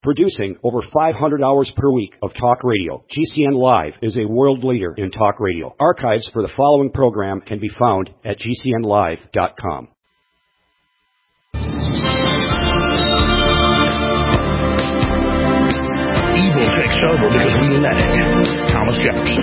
Producing over 500 hours per week of talk radio, GCN Live is a world leader in talk radio. Archives for the following program can be found at GCNlive.com. Evil takes over because we let it. Thomas Jefferson.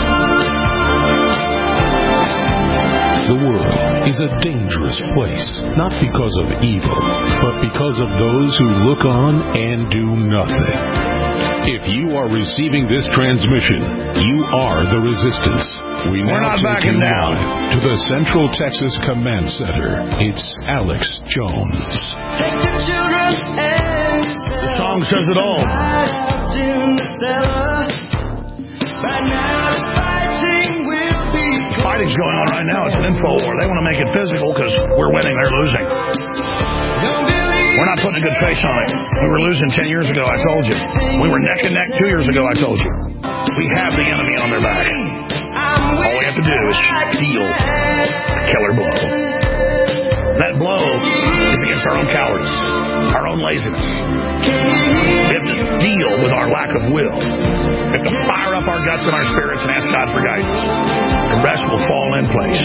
The world is a dangerous place, not because of evil, but because of those who look on and do nothing. If you are receiving this transmission, you are the resistance. We're now not backing down. To the Central Texas Command Center. It's Alex Jones. Take the children and The song says it all. Fighting's going on right now. It's an info war. They want to make it physical because we're winning, they're losing. We're not putting a good face on it. We were losing 10 years ago, I told you. We were neck and neck 2 years ago, I told you. We have the enemy on their back. All we have to do is deal a killer blow. That blow is against our own cowardice, our own laziness. We have to deal with our lack of will. We have to fire up our guts and our spirits and ask God for guidance. The rest will fall in place.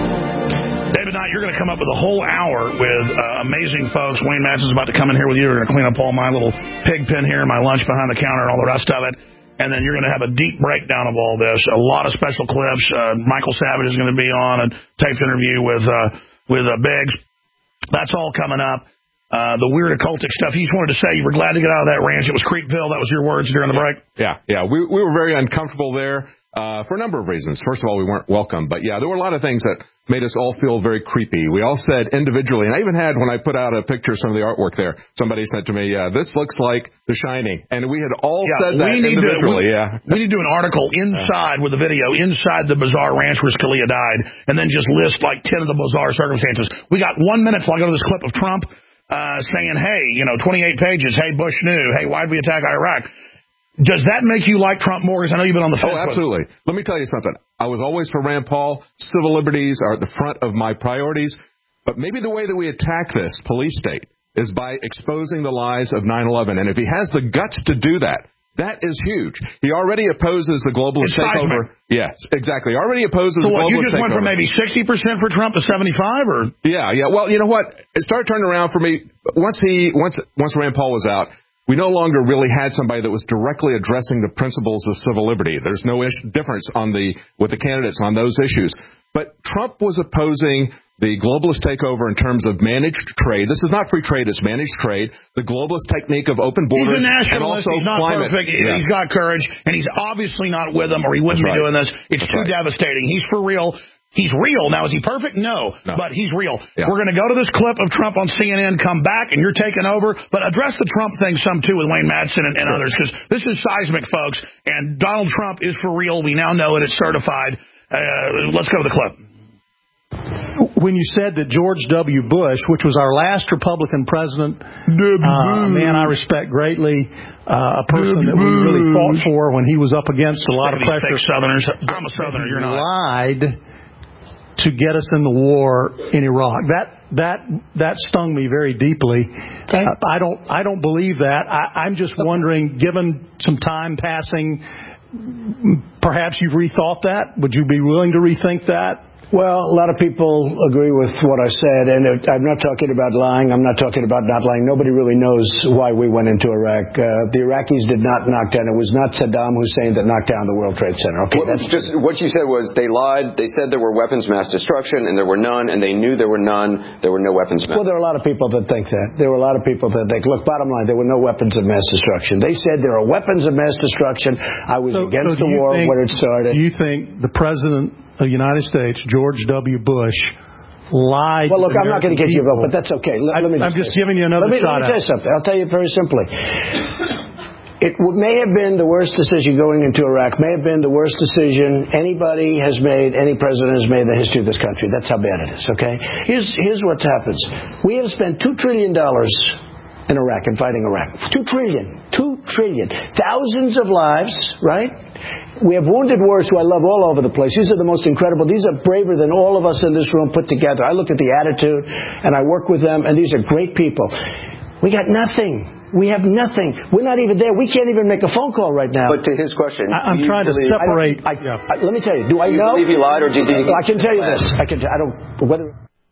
David Knight, you're going to come up with a whole hour with amazing folks. Wayne Madson's about to come in here with you. We're going to clean up all my little pig pen here, my lunch behind the counter, and all the rest of it. And then you're going to have a deep breakdown of all this. A lot of special clips. Michael Savage is going to be on a taped interview with Biggs. That's all coming up. The weird occultic stuff. You just wanted to say you were glad to get out of that ranch. It was Creepville. That was your words during the break? Yeah. We were very uncomfortable there for a number of reasons. First of all, we weren't welcome. But, yeah, there were a lot of things that made us all feel very creepy. We all said individually, and I even had, when I put out a picture of some of the artwork there, somebody said to me, this looks like The Shining. And we had all said that individually. We need to do an article inside with the video, inside the bizarre ranch where Scalia died, and then just list like 10 of the bizarre circumstances. We got 1 minute till I go to this clip of Trump saying, hey, 28 pages, hey, Bush knew, hey, why'd we attack Iraq? Does that make you like Trump more? Because I know you've been on the fence. Oh, absolutely. Let me tell you something. I was always for Rand Paul. Civil liberties are at the front of my priorities. But maybe the way that we attack this police state is by exposing the lies of 9/11. And if he has the guts to do that, that is huge. He already opposes the globalist takeover. Yes, exactly. Already opposes the globalist takeover. So what, you just went from maybe 60% for Trump to 75%? Or? Yeah. Well, you know what? It started turning around for me. Once Rand Paul was out, we no longer really had somebody that was directly addressing the principles of civil liberty. There's no difference with the candidates on those issues. But Trump was opposing the globalist takeover in terms of managed trade. This is not free trade, it's managed trade. The globalist technique of open borders. He's a nationalist, he's not climate. Perfect. Yeah. He's got courage, and he's obviously not with them, or he wouldn't be doing this. It's too devastating. He's for real. He's real. Now, is he perfect? No. But he's real. Yeah. We're going to go to this clip of Trump on CNN, come back, and you're taking over. But address the Trump thing some, too, with Wayne Madsen and others, because this is seismic, folks. And Donald Trump is for real. We now know it. It's certified. Let's go to the clip. When you said that George W. Bush, which was our last Republican president, a man I respect greatly, a person that we really fought for when he was up against a lot of pressure. Fake Southerners. I'm a Southerner. You're not. Lied to get us in the war in Iraq. That stung me very deeply. Okay. I don't believe that. I'm just wondering, given some time passing, perhaps you've rethought that. Would you be willing to rethink that? Well, a lot of people agree with what I said, and I'm not talking about lying. I'm not talking about not lying. Nobody really knows why we went into Iraq. The Iraqis did not knock down. It was not Saddam Hussein that knocked down the World Trade Center. Okay, that's just what you said was they lied. They said there were weapons of mass destruction, and there were none, and they knew there were none. There were no weapons of mass. Well, there are a lot of people that think that. There were a lot of people that think, look, bottom line, there were no weapons of mass destruction. They said there are weapons of mass destruction. I was against the war when it started. Do you think the president of the United States, George W. Bush, lied? Well, look, I'm not going to get you a vote, but that's okay. I'm just giving you another shot. Let me tell you something. I'll tell you very simply. It may have been the worst decision going into Iraq, may have been the worst decision anybody has made, any president has made in the history of this country. That's how bad it is, okay? Here's what happens. We have spent $2 trillion in Iraq and fighting Iraq. $2 trillion. Thousands of lives, right? We have wounded warriors who I love all over the place. These are the most incredible. These are braver than all of us in this room put together. I look at the attitude, and I work with them, and these are great people. We got nothing. We have nothing. We're not even there. We can't even make a phone call right now. But to his question, I'm trying to separate. Let me tell you. Do I know? Do you believe he lied, or do you think? I can tell you this. I don't. Whether.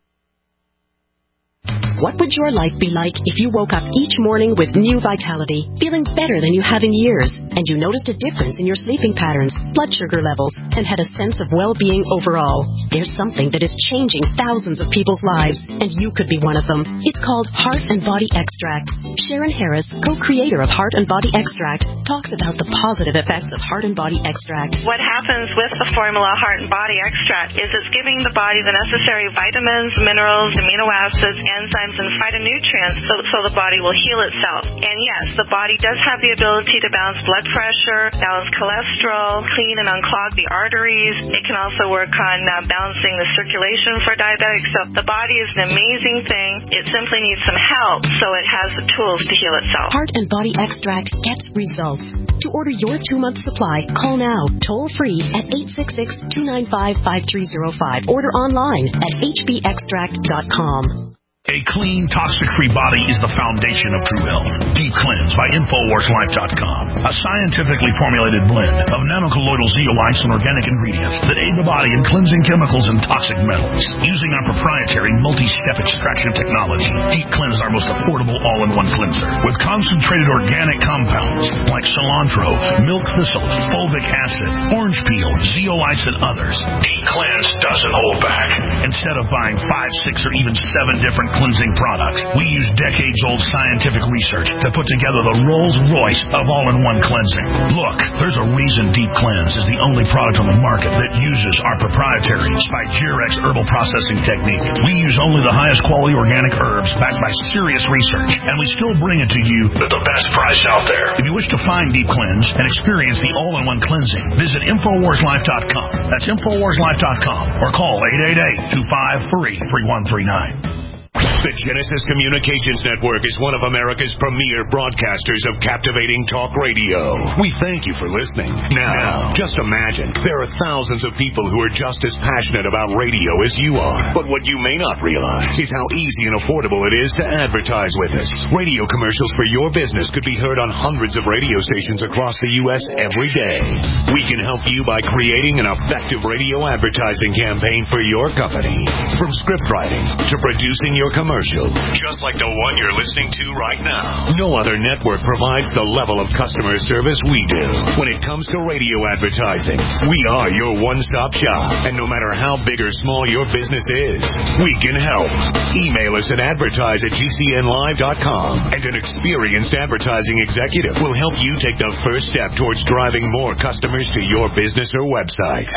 What would your life be like if you woke up each morning with new vitality, feeling better than you have in years, and you noticed a difference in your sleeping patterns, blood sugar levels, and had a sense of well-being overall? There's something that is changing thousands of people's lives, and you could be one of them. It's called Heart and Body Extract. Sharon Harris, co-creator of Heart and Body Extract, talks about the positive effects of Heart and Body Extract. What happens with the formula Heart and Body Extract is it's giving the body the necessary vitamins, minerals, amino acids, enzymes, and phytonutrients so the body will heal itself. And yes, the body does have the ability to balance blood pressure, balance cholesterol, clean and unclog the arteries. It can also work on balancing the circulation for diabetics. So the body is an amazing thing. It simply needs some help so it has the tools to heal itself. Heart and Body Extract gets results. To order your 2-month supply, call now, toll free at 866-295-5305. Order online at hbextract.com. A clean, toxic-free body is the foundation of true health. Deep Cleanse by InfoWarsLife.com. A scientifically formulated blend of nanocolloidal zeolites and organic ingredients that aid the body in cleansing chemicals and toxic metals. Using our proprietary multi-step extraction technology, Deep Cleanse is our most affordable all-in-one cleanser. With concentrated organic compounds like cilantro, milk thistle, fulvic acid, orange peel, zeolites, and others, Deep Cleanse doesn't hold back. Instead of buying 5, 6, or even 7 different cleansing products, we use decades-old scientific research to put together the Rolls-Royce of all-in-one cleansing. Look, there's a reason Deep Cleanse is the only product on the market that uses our proprietary Spigyrex herbal processing technique. We use only the highest quality organic herbs backed by serious research, and we still bring it to you at the best price out there. If you wish to find Deep Cleanse and experience the all-in-one cleansing, visit InfoWarsLife.com. That's InfoWarsLife.com, or call 888-253-3139. The Genesis Communications Network is one of America's premier broadcasters of captivating talk radio. We thank you for listening. Now, just imagine, there are thousands of people who are just as passionate about radio as you are. But what you may not realize is how easy and affordable it is to advertise with us. Radio commercials for your business could be heard on hundreds of radio stations across the U.S. every day. We can help you by creating an effective radio advertising campaign for your company. From script writing to producing your commercial, just like the one you're listening to right now. No other network provides the level of customer service we do. When it comes to radio advertising, we are your one-stop shop. And no matter how big or small your business is, we can help. Email us at advertise@gcnlive.com, and an experienced advertising executive will help you take the first step towards driving more customers to your business or website.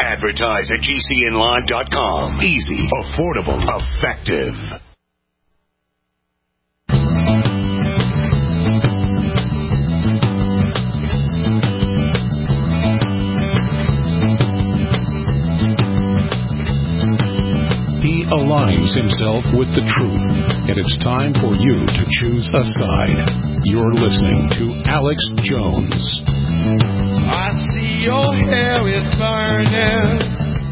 Advertise@gcnlive.com. Easy, affordable, effective. He aligns himself with the truth, and it's time for you to choose a side. You're listening to Alex Jones. I see your hair is burning.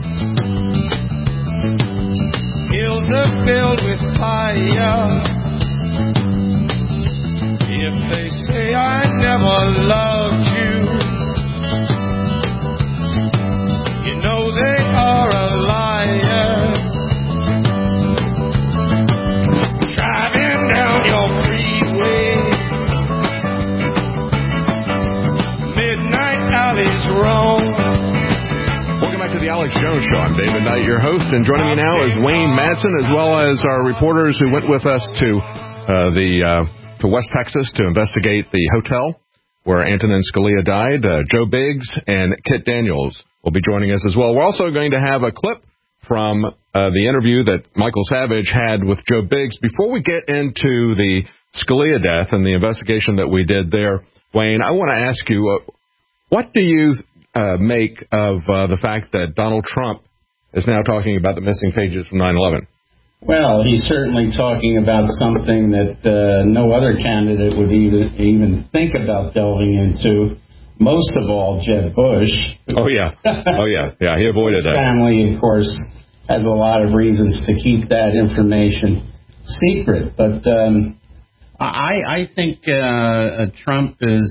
Hills are filled with fire. If they say I never loved you, you know they are a liar. Driving down your freeway, midnight alleys roam. Welcome back to the Alex Jones Show. I'm David Knight, your host, and joining me now is Wayne Madsen, as well as our reporters who went with us to West Texas to investigate the hotel where Antonin Scalia died. Joe Biggs and Kit Daniels will be joining us as well. We're also going to have a clip from the interview that Michael Savage had with Joe Biggs. Before we get into the Scalia death and the investigation that we did there, Wayne, I want to ask you, what do you make of the fact that Donald Trump is now talking about the missing pages from 9/11? Well, he's certainly talking about something that no other candidate would even think about delving into. Most of all, Jeb Bush. Oh, yeah. Yeah, he avoided that. His family, of course, has a lot of reasons to keep that information secret. But I think Trump is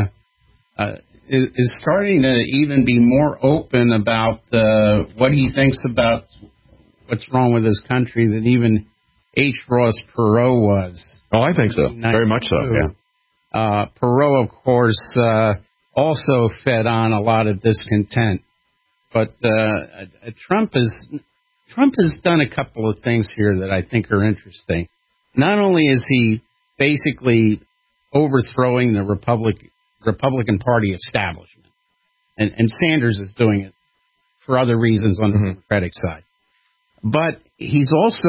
starting to even be more open about what he thinks about what's wrong with his country than even H. Ross Perot was. Oh, I think so. Very much so, yeah. Perot, of course, also fed on a lot of discontent. But Trump has done a couple of things here that I think are interesting. Not only is he basically overthrowing the Republican Party establishment, and Sanders is doing it for other reasons on the Democratic side, but he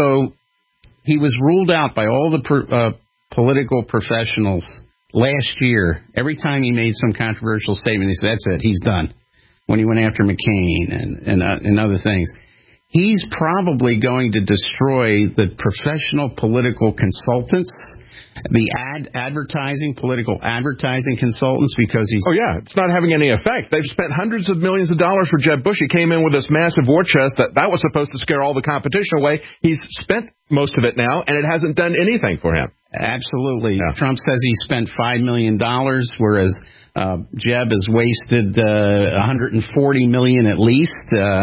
was ruled out by all the political professionals last year. Every time he made some controversial statement, he said, "That's it, he's done." When he went after McCain and other things, he's probably going to destroy the professional political consultants, the political advertising consultants, because he's... Oh, yeah, it's not having any effect. They've spent hundreds of millions of dollars for Jeb Bush. He came in with this massive war chest that was supposed to scare all the competition away. He's spent most of it now, and it hasn't done anything for him. Absolutely. Yeah. Trump says he spent $5 million, whereas Jeb has wasted $140 million at least.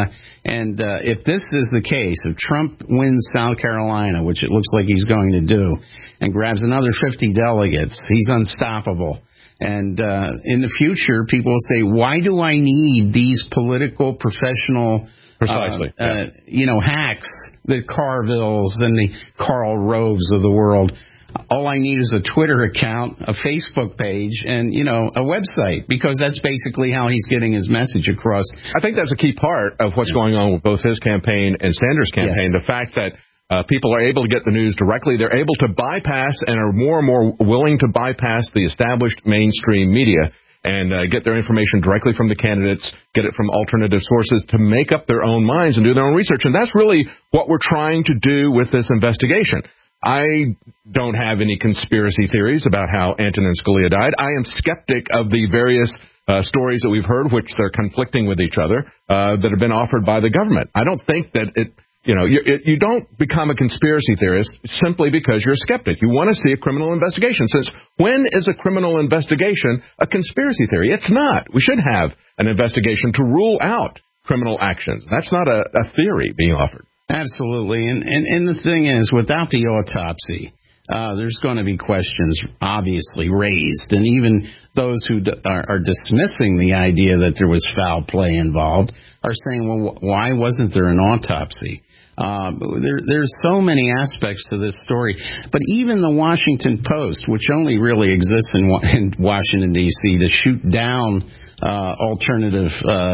And if this is the case, if Trump wins South Carolina, which it looks like he's going to do, and grabs another 50 delegates, he's unstoppable. And in the future, people will say, why do I need these political professional Precisely. Hacks, the Carvilles and the Karl Roves of the world? All I need is a Twitter account, a Facebook page, and, a website, because that's basically how he's getting his message across. I think that's a key part of what's going on with both his campaign and Sanders' campaign, the fact that people are able to get the news directly. They're able to bypass and are more and more willing to bypass the established mainstream media and get their information directly from the candidates, get it from alternative sources to make up their own minds and do their own research. And that's really what we're trying to do with this investigation. I don't have any conspiracy theories about how Antonin Scalia died. I am skeptic of the various stories that we've heard, which they're conflicting with each other, that have been offered by the government. I don't think that you don't become a conspiracy theorist simply because you're a skeptic. You want to see a criminal investigation. Since when is a criminal investigation a conspiracy theory? It's not. We should have an investigation to rule out criminal actions. That's not a theory being offered. Absolutely. And the thing is, without the autopsy, there's going to be questions obviously raised. And even those who are dismissing the idea that there was foul play involved are saying, well, why wasn't there an autopsy? There's so many aspects to this story. But even the Washington Post, which only really exists in Washington, D.C., to shoot down alternative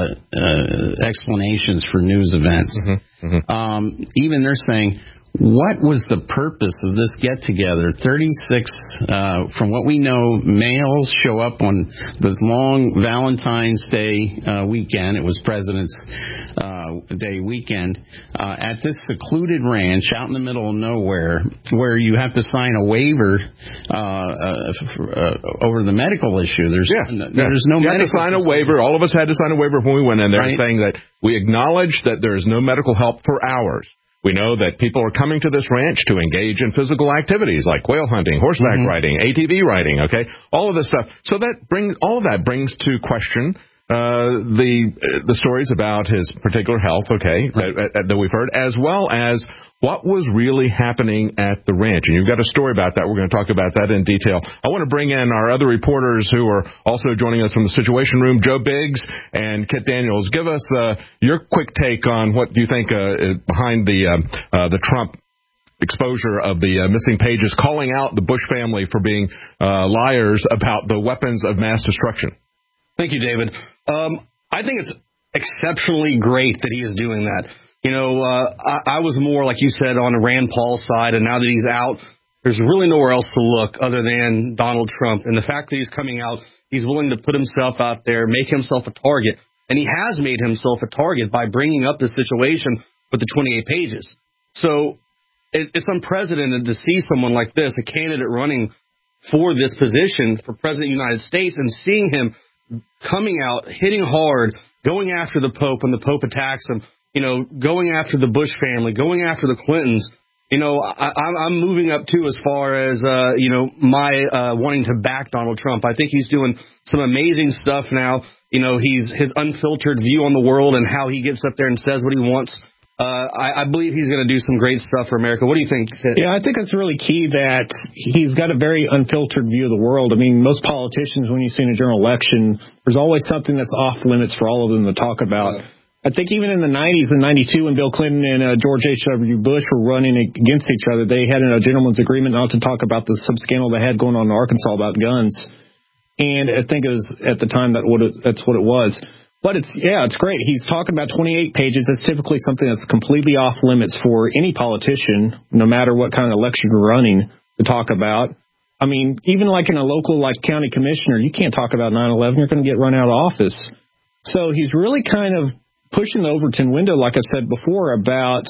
explanations for news events. Even they're saying, what was the purpose of this get-together? 36, from what we know, males show up on the long Valentine's Day weekend. It was President's Day weekend at this secluded ranch out in the middle of nowhere, where you have to sign a waiver over the medical issue. There's no medical. You have to sign a waiver. All of us had to sign a waiver when we went in there, saying that we acknowledge that there is no medical help for hours. We know that people are coming to this ranch to engage in physical activities like quail hunting, horseback riding, ATV riding, all of this stuff. So all of that brings to question the stories about his particular health, that we've heard, as well as what was really happening at the ranch. And you've got a story about that. We're going to talk about that in detail. I want to bring in our other reporters who are also joining us from the Situation Room, Joe Biggs and Kit Daniels. Give us your quick take on what you think behind the Trump exposure of the missing pages, calling out the Bush family for being liars about the weapons of mass destruction. Thank you, David. I think it's exceptionally great that he is doing that. I was more, like you said, on Rand Paul's side, and now that he's out, there's really nowhere else to look other than Donald Trump. And the fact that he's coming out, he's willing to put himself out there, make himself a target, and he has made himself a target by bringing up the situation with the 28 pages. So it's unprecedented to see someone like this, a candidate running for this position for President of the United States, and seeing him coming out, hitting hard, going after the Pope when the Pope attacks him, going after the Bush family, going after the Clintons. I'm moving up too as far as my wanting to back Donald Trump. I think he's doing some amazing stuff now. He's his unfiltered view on the world and how he gets up there and says what he wants. I believe he's going to do some great stuff for America. What do you think? Yeah, I think it's really key that he's got a very unfiltered view of the world. I mean, most politicians, when you see in a general election, there's always something that's off limits for all of them to talk about. I think even in the 90s and 92 when Bill Clinton and George H.W. Bush were running against each other, they had a gentleman's agreement not to talk about the scandal they had going on in Arkansas about guns. And I think it was at the time that's what it was. But it's great. He's talking about 28 pages. That's typically something that's completely off limits for any politician, no matter what kind of election you're running, to talk about. I mean, even like in a local county commissioner, you can't talk about 9/11. You're going to get run out of office. So he's really kind of pushing the Overton window, like I said before, about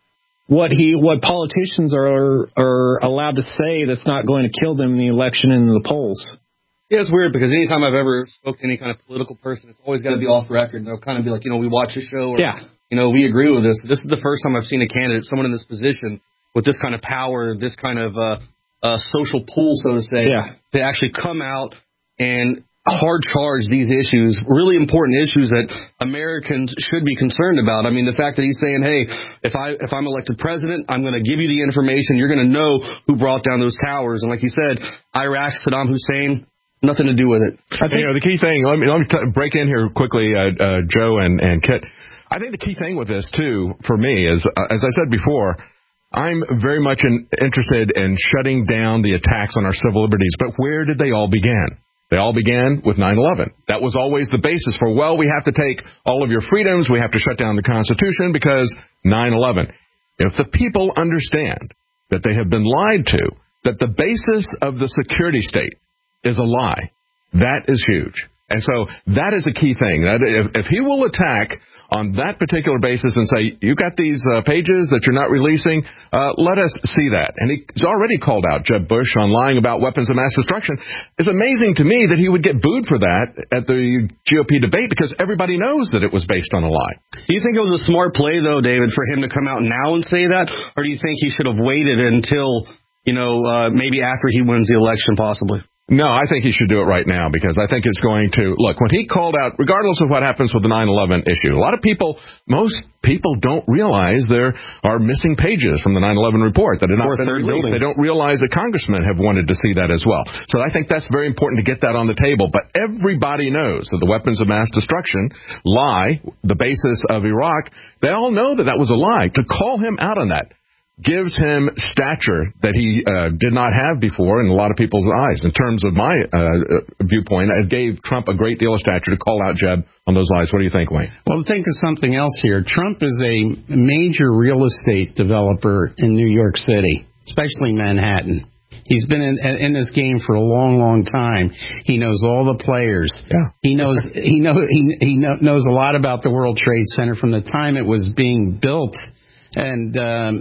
what politicians are allowed to say that's not going to kill them in the election and in the polls. Yeah, it's weird because anytime I've ever spoke to any kind of political person, it's always got to be off record. They'll kind of be like, we watch a show or, we agree with this. This is the first time I've seen a candidate, someone in this position with this kind of power, this kind of social pull, so to say, to actually come out and hard charge these issues, really important issues that Americans should be concerned about. I mean, the fact that he's saying, hey, if I'm elected president, I'm going to give you the information. You're going to know who brought down those towers. And like you said, Iraq, Saddam Hussein, nothing to do with it. I think, the key thing, let me break in here quickly, Joe and Kit. I think the key thing with this, too, for me, is, as I said before, I'm very much interested in shutting down the attacks on our civil liberties. But where did they all begin? They all began with 9/11. That was always the basis for, we have to take all of your freedoms, we have to shut down the Constitution because 9/11. If the people understand that they have been lied to, that the basis of the security state is a lie, that is huge. And so that is a key thing. That if he will attack on that particular basis and say, you got these pages that you're not releasing, let us see that. And he's already called out Jeb Bush on lying about weapons of mass destruction. It's amazing to me that he would get booed for that at the GOP debate because everybody knows that it was based on a lie. Do you think it was a smart play, though, David, for him to come out now and say that? Or do you think he should have waited until, maybe after he wins the election, possibly? No, I think he should do it right now because I think it's going to, look, when he called out, regardless of what happens with the 9/11 issue, most people don't realize there are missing pages from the 9/11 report that have not been released. They don't realize that congressmen have wanted to see that as well. So I think that's very important to get that on the table. But everybody knows that the weapons of mass destruction lie, the basis of Iraq. They all know that was a lie. To call him out on that gives him stature that he did not have before in a lot of people's eyes. In terms of my viewpoint, it gave Trump a great deal of stature to call out Jeb on those lies. What do you think, Wayne? Well, think of something else here. Trump is a major real estate developer in New York City, especially Manhattan. He's been in this game for a long, long time. He knows all the players. Yeah. He knows a lot about the World Trade Center from the time it was being built. And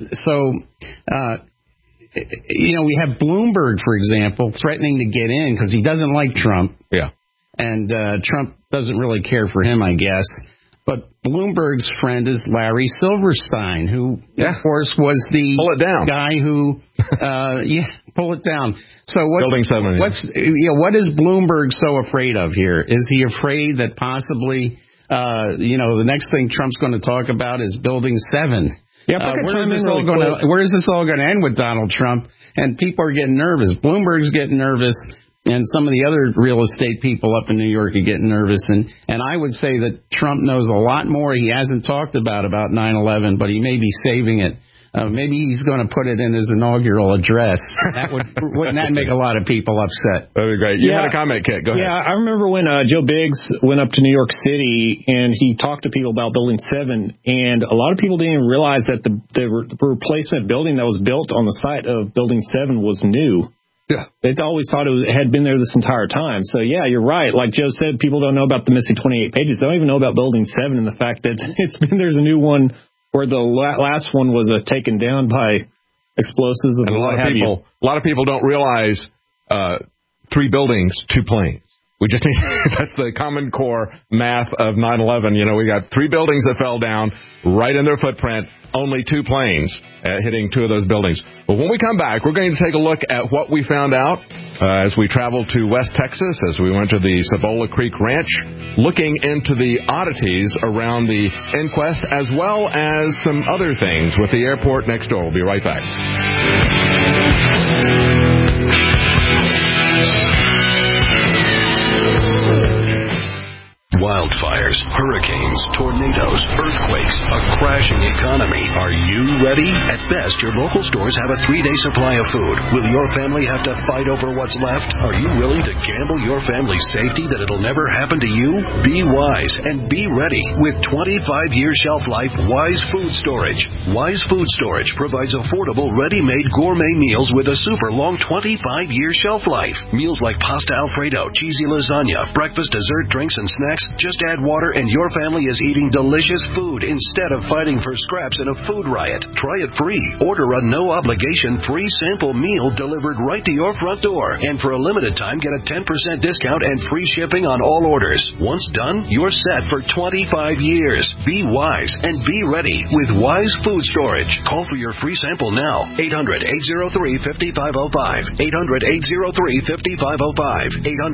we have Bloomberg, for example, threatening to get in because he doesn't like Trump. Yeah. And Trump doesn't really care for him, I guess. But Bloomberg's friend is Larry Silverstein, who, of course, was the guy who, pull it down. So Building 7. What is Bloomberg so afraid of here? Is he afraid that possibly, the next thing Trump's going to talk about is Building 7? Yeah, where is this all going to end with Donald Trump? And people are getting nervous. Bloomberg's getting nervous, and some of the other real estate people up in New York are getting nervous. And I would say that Trump knows a lot more he hasn't talked about 9/11, but he may be saving it. Maybe he's going to put it in his inaugural address. Wouldn't that make a lot of people upset? That'd be great. You had a comment, Kit. Go ahead. Yeah, I remember when Joe Biggs went up to New York City and he talked to people about Building 7, and a lot of people didn't even realize that the replacement building that was built on the site of Building 7 was new. Yeah. They always thought it had been there this entire time. So, yeah, you're right. Like Joe said, people don't know about the missing 28 pages. They don't even know about Building 7 and the fact that there's a new one where the last one was taken down by explosives and a lot of people don't realize 3 buildings, 2 planes. We just need, that's the Common Core math of 9/11. You know, we got 3 buildings that fell down right in their footprint, only 2 planes hitting 2 of those buildings. But when we come back, we're going to take a look at what we found out as we traveled to West Texas, as we went to the Cebolla Creek Ranch, looking into the oddities around the inquest, as well as some other things with the airport next door. We'll be right back. Wildfires, hurricanes, tornadoes, earthquakes, a crashing economy. Are you ready? At best, your local stores have a 3-day supply of food. Will your family have to fight over what's left? Are you willing to gamble your family's safety that it'll never happen to you? Be wise and be ready with 25-year shelf life Wise Food Storage. Wise Food Storage provides affordable, ready-made gourmet meals with a super long 25-year shelf life. Meals like pasta Alfredo, cheesy lasagna, breakfast, dessert, drinks, and snacks. Just add water and your family is eating delicious food instead of fighting for scraps in a food riot. Try it free. Order a no-obligation free sample meal delivered right to your front door. And for a limited time, get a 10% discount and free shipping on all orders. Once done, you're set for 25 years. Be wise and be ready with Wise Food Storage. Call for your free sample now. 800-803-5505. 800-803-5505.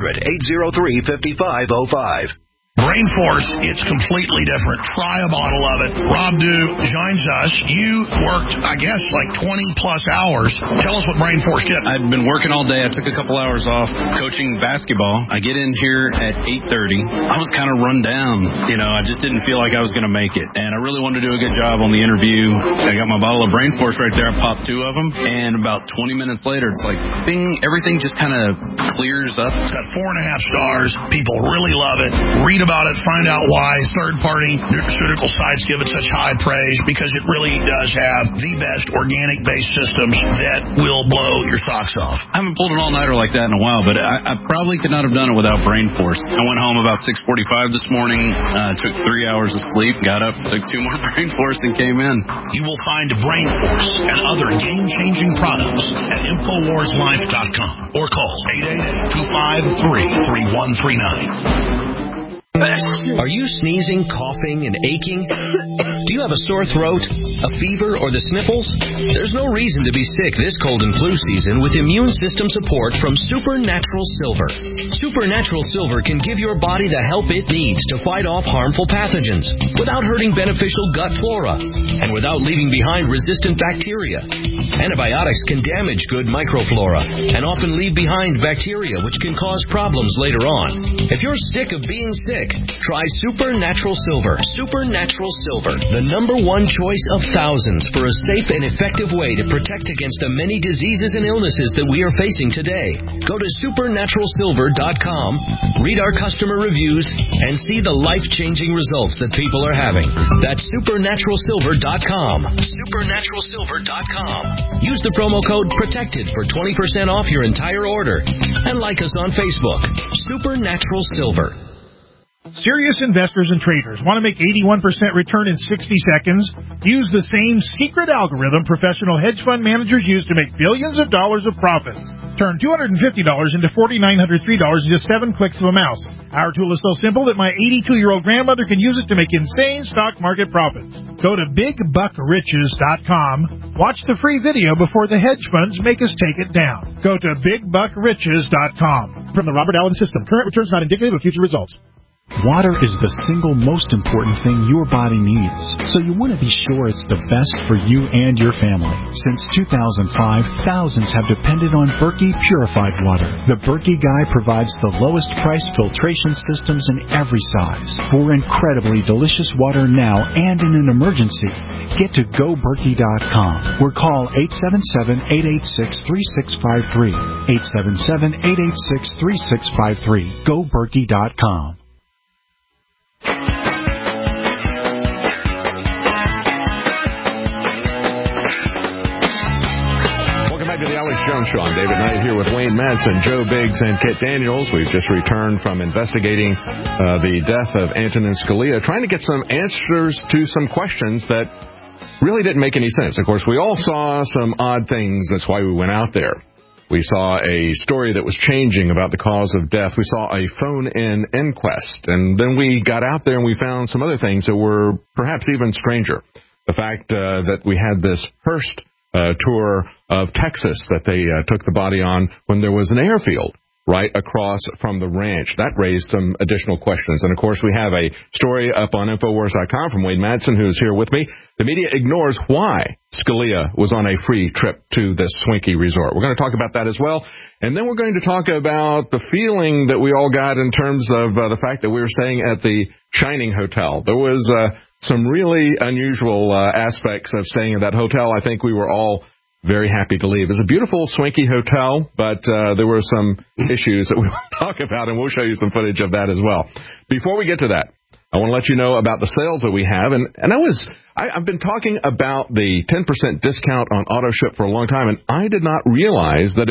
800-803-5505. Brain Force, it's completely different. Try a bottle of it. Rob Dew joins us. You worked, I guess, like 20-plus hours. Tell us what Brain Force did. I've been working all day. I took a couple hours off coaching basketball. I get in here at 8:30. I was kind of run down. You know, I just didn't feel like I was going to make it. And I really wanted to do a good job on the interview. I got my bottle of Brain Force right there. I popped 2 of them. And about 20 minutes later, it's like, bing, everything just kind of clears up. It's got 4.5 stars. People really love it. Read about it, find out why third-party nutraceutical sites give it such high praise, because it really does have the best organic-based systems that will blow your socks off. I haven't pulled an all-nighter like that in a while, but I probably could not have done it without Brain Force. I went home about 6:45 this morning, took 3 hours of sleep, got up, took 2 more Brain Force, and came in. You will find Brain Force and other game-changing products at InfoWarsLife.com or call 888-253-3139. Are you sneezing, coughing, and aching? Do you have a sore throat, a fever, or the sniffles? There's no reason to be sick this cold and flu season with immune system support from Supernatural Silver. Supernatural Silver can give your body the help it needs to fight off harmful pathogens without hurting beneficial gut flora and without leaving behind resistant bacteria. Antibiotics can damage good microflora and often leave behind bacteria which can cause problems later on. If you're sick of being sick, try Supernatural Silver. Supernatural Silver, the #1 choice of thousands for a safe and effective way to protect against the many diseases and illnesses that we are facing today. Go to supernaturalsilver.com, read our customer reviews, and see the life-changing results that people are having. That's supernaturalsilver.com. Supernaturalsilver.com. Use the promo code PROTECTED for 20% off your entire order. And like us on Facebook. Supernatural Silver. Serious investors and traders want to make 81% return in 60 seconds? Use the same secret algorithm professional hedge fund managers use to make billions of dollars of profits. Turn $250 into $4,903 in just 7 clicks of a mouse. Our tool is so simple that my 82-year-old grandmother can use it to make insane stock market profits. Go to BigBuckRiches.com. Watch the free video before the hedge funds make us take it down. Go to BigBuckRiches.com. From the Robert Allen System, current returns not indicative of future results. Water is the single most important thing your body needs, so you want to be sure it's the best for you and your family. Since 2005, thousands have depended on Berkey purified water. The Berkey Guy provides the lowest price filtration systems in every size for incredibly delicious water now and in an emergency. Get to GoBerkey.com or call 877-886-3653. 877-886-3653. GoBerkey.com. Jones Show. I'm David Knight here with Wayne Madsen, Joe Biggs, and Kit Daniels. We've just returned from investigating the death of Antonin Scalia, trying to get some answers to some questions that really didn't make any sense. Of course, we all saw some odd things. That's why we went out there. We saw a story that was changing about the cause of death. We saw a phone-in inquest. And then we got out there and we found some other things that were perhaps even stranger. The fact that we had this Hearst tour of Texas that they took the body on when there was an airfield right across from the ranch. That raised some additional questions. And, of course, we have a story up on Infowars.com from Wade Madsen, who's here with me. The media ignores why Scalia was on a free trip to this swanky resort. We're going to talk about that as well. And then we're going to talk about the feeling that we all got in terms of the fact that we were staying at the Shining Hotel. There was some really unusual aspects of staying at that hotel. I think we were all very happy to leave. It's a beautiful, swanky hotel, but there were some issues that we will talk about, and we'll show you some footage of that as well. Before we get to that, I want to let you know about the sales that we have. And I've been talking about the 10% discount on AutoShip for a long time, and I did not realize that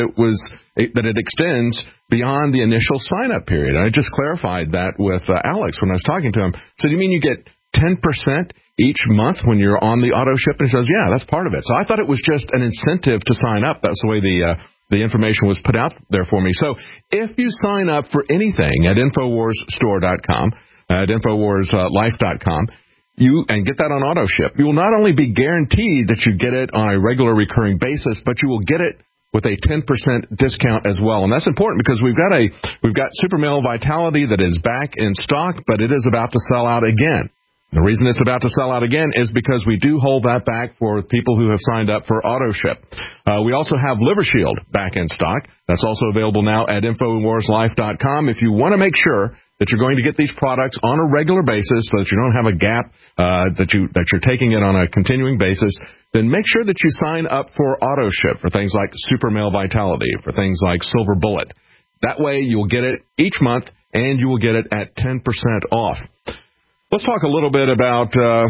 it extends beyond the initial sign-up period. And I just clarified that with Alex when I was talking to him. So do you mean you get 10% each month when you're on the AutoShip? And he says, yeah, that's part of it. So I thought it was just an incentive to sign up. That's the way the information was put out there for me. So if you sign up for anything at InfoWarsStore.com, at InfoWarsLife.com, and get that on AutoShip, you will not only be guaranteed that you get it on a regular recurring basis, but you will get it with a 10% discount as well. And that's important because we've got Super Male Vitality that is back in stock, but it is about to sell out again. The reason it's about to sell out again is because we do hold that back for people who have signed up for AutoShip. We also have Liver Shield back in stock. That's also available now at InfoWarsLife.com. If you want to make sure that you're going to get these products on a regular basis so that you don't have a gap, that you're taking it on a continuing basis, then make sure that you sign up for AutoShip for things like Super Male Vitality, for things like Silver Bullet. That way you'll get it each month and you will get it at 10% off. Let's talk a little bit about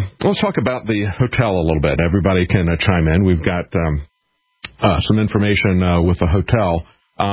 the hotel a little bit. Everybody can chime in. We've got some information with the hotel.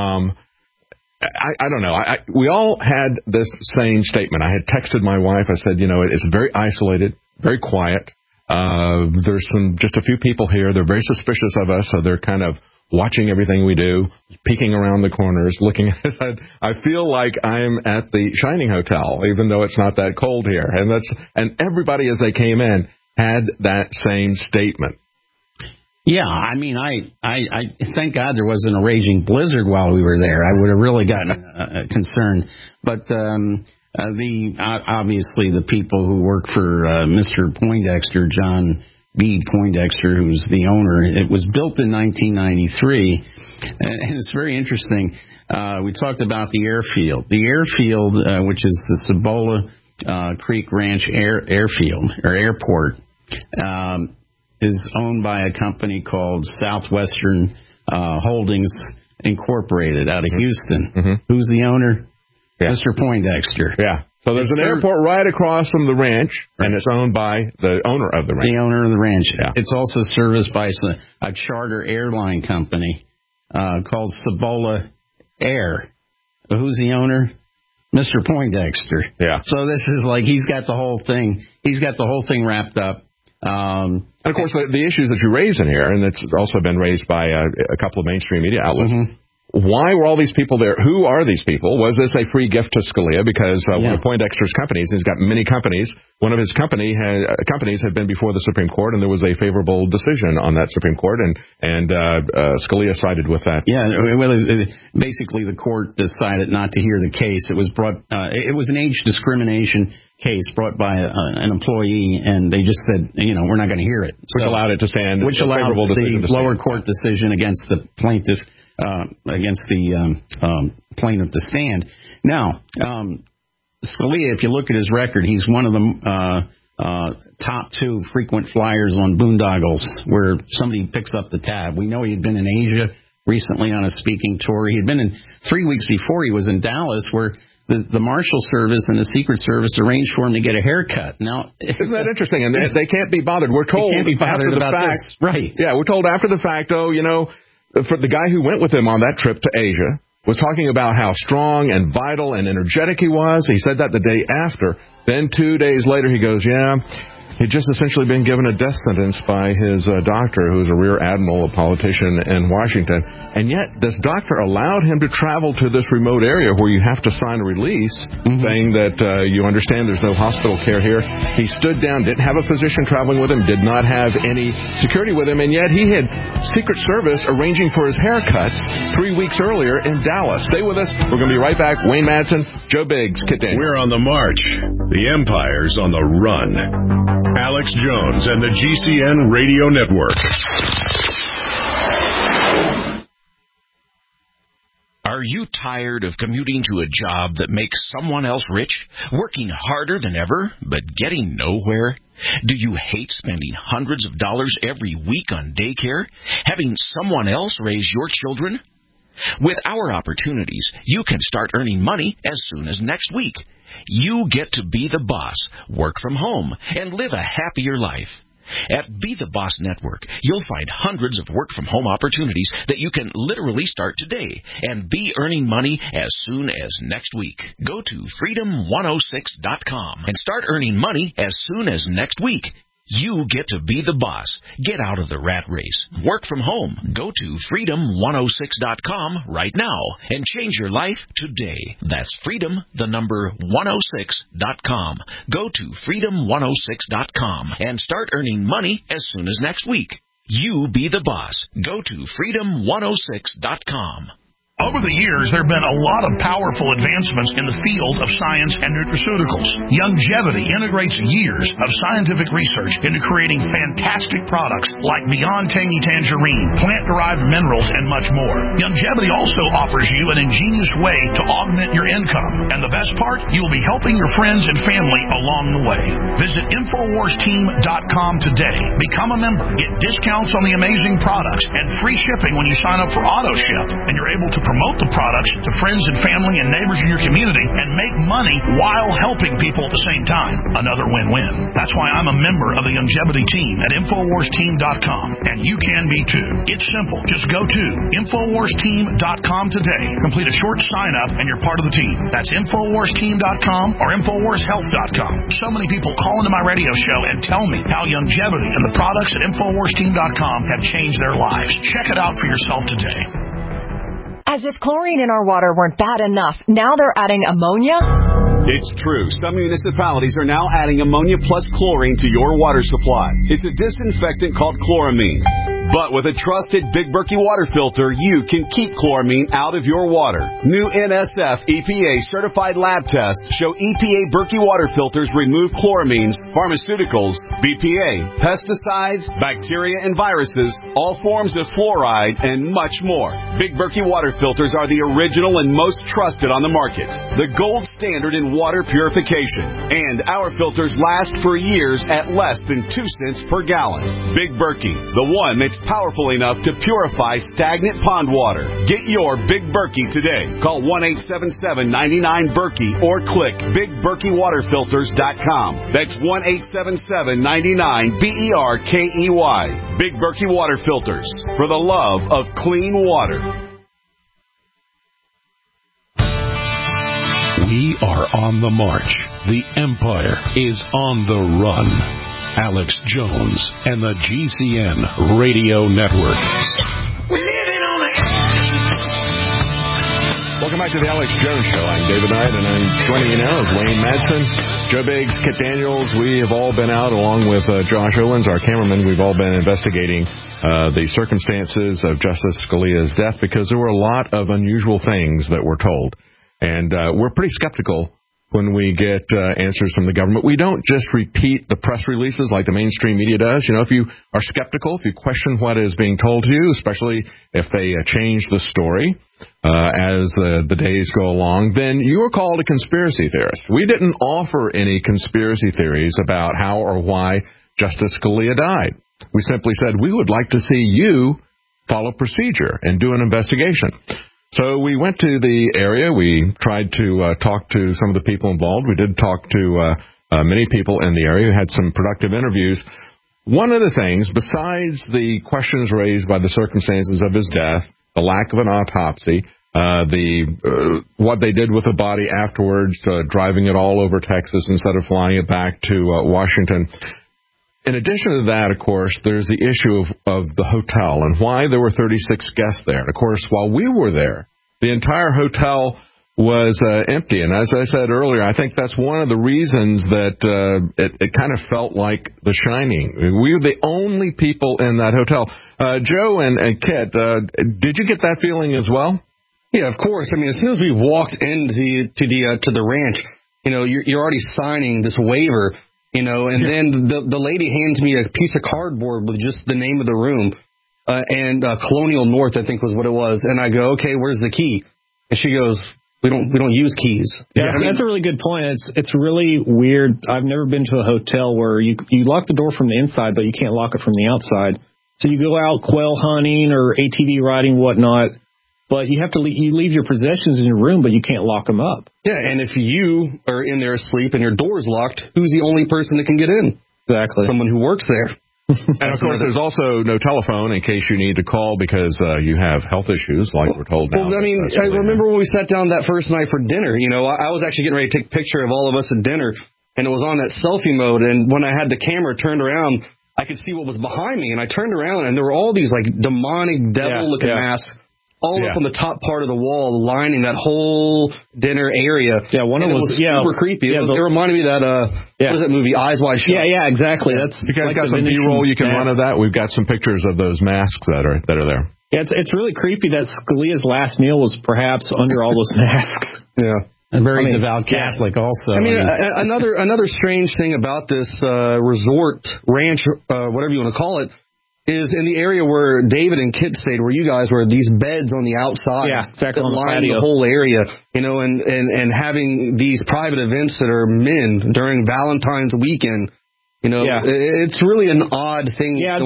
I don't know. We all had this same statement. I had texted my wife. I said, it's very isolated, very quiet. There's just a few people here. They're very suspicious of us, so they're kind of watching everything we do, peeking around the corners, looking at us. I feel like I'm at the Shining Hotel, even though it's not that cold here. And everybody, as they came in, had that same statement. Yeah, I mean, I thank God there wasn't a raging blizzard while we were there. I would have really gotten concerned. But obviously the people who work for Mr. Poindexter, John B. Poindexter, who's the owner, it was built in 1993, and it's very interesting. We talked about the airfield. The airfield, which is the Cibola Creek Ranch Airfield or Airport, is owned by a company called Southwestern Holdings Incorporated out of Houston. Mm-hmm. Who's the owner? Yeah. Mr. Poindexter. Yeah. So there's an airport right across from the ranch, and it's owned by the owner of the ranch. The owner of the ranch. Yeah. It's also serviced by a charter airline company called Cibola Air. Who's the owner? Mr. Poindexter. Yeah. So this is like he's got the whole thing. He's got the whole thing wrapped up. And, of course, the issues that you raise in here, and it's also been raised by a couple of mainstream media outlets, mm-hmm. Why were all these people there? Who are these people? Was this a free gift to Scalia? Because one of Poindexter's companies, he's got many companies. One of his companies had been before the Supreme Court, and there was a favorable decision on that Supreme Court, and Scalia sided with that. Yeah, well, basically the court decided not to hear the case. It was it was an age discrimination case brought by an employee, and they just said, we're not going to hear it. Which allowed it to stand. Which allowed the lower court decision against the plaintiff. Against the plaintiff to stand. Now, Scalia, if you look at his record, he's one of the top 2 frequent flyers on boondoggles where somebody picks up the tab. We know he had been in Asia recently on a speaking tour. He had been in 3 weeks before he was in Dallas where the Marshal Service and the Secret Service arranged for him to get a haircut. Now, isn't that interesting? And they can't be bothered. We're told they can't be bothered after the about fact. This. Right. Yeah, we're told after the fact, for the guy who went with him on that trip to Asia was talking about how strong and vital and energetic he was. He said that the day after. Then 2 days later he goes, He'd just essentially been given a death sentence by his doctor, who's a rear admiral, a politician in Washington. And yet this doctor allowed him to travel to this remote area where you have to sign a release saying that you understand there's no hospital care here. He stood down, didn't have a physician traveling with him, did not have any security with him, and yet he had Secret Service arranging for his haircuts 3 weeks earlier in Dallas. Stay with us. We're going to be right back. Wayne Madsen, Joe Biggs, Kit Daniels. We're on the march. The empire's on the run. Alex Jones and the GCN Radio Network. Are you tired of commuting to a job that makes someone else rich, working harder than ever, but getting nowhere? Do you hate spending hundreds of dollars every week on daycare, having someone else raise your children? With our opportunities, you can start earning money as soon as next week. You get to be the boss, work from home, and live a happier life. At Be the Boss Network, you'll find hundreds of work-from-home opportunities that you can literally start today and be earning money as soon as next week. Go to freedom106.com and start earning money as soon as next week. You get to be the boss. Get out of the rat race. Work from home. Go to freedom106.com right now and change your life today. That's freedom106.com. Go to freedom106.com and start earning money as soon as next week. You be the boss. Go to freedom106.com. Over the years, there have been a lot of powerful advancements in the field of science and nutraceuticals. Youngevity integrates years of scientific research into creating fantastic products like Beyond Tangy Tangerine, plant-derived minerals, and much more. Youngevity also offers you an ingenious way to augment your income. And the best part, you will be helping your friends and family along the way. Visit InfoWarsTeam.com today. Become a member. Get discounts on the amazing products and free shipping when you sign up for AutoShip. And you're able to promote the products to friends and family and neighbors in your community and make money while helping people at the same time. Another win-win. That's why I'm a member of the Youngevity team at InfoWarsTeam.com, and you can be too. It's simple. Just go to InfoWarsTeam.com today. Complete a short sign-up, and you're part of the team. That's InfoWarsTeam.com or InfoWarsHealth.com. So many people call into my radio show and tell me how Youngevity and the products at InfoWarsTeam.com have changed their lives. Check it out for yourself today. As if chlorine in our water weren't bad enough, now they're adding ammonia? It's true. Some municipalities are now adding ammonia plus chlorine to your water supply. It's a disinfectant called chloramine. But with a trusted Big Berkey water filter, you can keep chloramine out of your water. New NSF EPA certified lab tests show EPA Berkey water filters remove chloramines, pharmaceuticals, BPA, pesticides, bacteria and viruses, all forms of fluoride, and much more. Big Berkey water filters are the original and most trusted on the market. The gold standard in water purification. And our filters last for years at less than 2 cents per gallon. Big Berkey, the one that's powerful enough to purify stagnant pond water. Get your Big Berkey today. Call 1-877-99-BERKEY or click BigBerkeyWaterFilters.com. That's 1-877-99-BERKEY. Big Berkey Water Filters, for the love of clean water. We are on the march. The empire is on the run. Alex Jones and the GCN Radio Network. Welcome back to the Alex Jones Show. I'm David Knight, and I'm joining you now is Wayne Madsen, Joe Biggs, Kit Daniels. We have all been out, along with Josh Owens, our cameraman. We've all been investigating the circumstances of Justice Scalia's death because there were a lot of unusual things that were told. And we're pretty skeptical when we get answers from the government. We don't just repeat the press releases like the mainstream media does. You know, if you are skeptical, if you question what is being told to you, especially if they change the story as the days go along, then you are called a conspiracy theorist. We didn't offer any conspiracy theories about how or why Justice Scalia died. We simply said we would like to see you follow procedure and do an investigation. So we went to the area. We tried to talk to some of the people involved. We did talk to many people in the area. We had some productive interviews. One of the things, besides the questions raised by the circumstances of his death, the lack of an autopsy, what they did with the body afterwards, driving it all over Texas instead of flying it back to Washington, in addition to that, of course, there's the issue of the hotel and why there were 36 guests there. And, of course, while we were there, the entire hotel was empty. And as I said earlier, I think that's one of the reasons that it kind of felt like The Shining. We were the only people in that hotel. Joe and Kit, did you get that feeling as well? Yeah, of course. I mean, as soon as we walked into the ranch, you're already signing this waiver, and then the lady hands me a piece of cardboard with just the name of the room, and Colonial North, I think was what it was. And I go, okay, where's the key? And she goes, we don't use keys. Yeah, that's a really good point. It's really weird. I've never been to a hotel where you lock the door from the inside, but you can't lock it from the outside. So you go out quail hunting or ATV riding, whatnot, but you have to you leave your possessions in your room, but you can't lock them up. Yeah, and if you are in there asleep and your door's locked, who's the only person that can get in? Exactly. Someone who works there. And, of course, there's also no telephone in case you need to call because you have health issues, like we're told now. Well, I mean, I remember when we sat down that first night for dinner, I was actually getting ready to take a picture of all of us at dinner, and it was on that selfie mode, and when I had the camera turned around, I could see what was behind me, and I turned around, and there were all these, like, demonic, devil-looking masks all up on the top part of the wall, lining that whole dinner area. Yeah, one of them was super creepy. It reminded me of that, what was that movie, Eyes Wide Shut? Yeah, exactly. That's you guys got some B-roll you can run of that? We've got some pictures of those masks that are there. Yeah, it's really creepy that Scalia's last meal was perhaps under all those masks. Yeah. A very devout Catholic also. I mean, another strange thing about this resort, ranch, whatever you want to call it, is in the area where David and Kit stayed, where you guys were, these beds on the outside that line the whole area, and having these private events that are men during Valentine's weekend, it's really an odd thing. Yeah,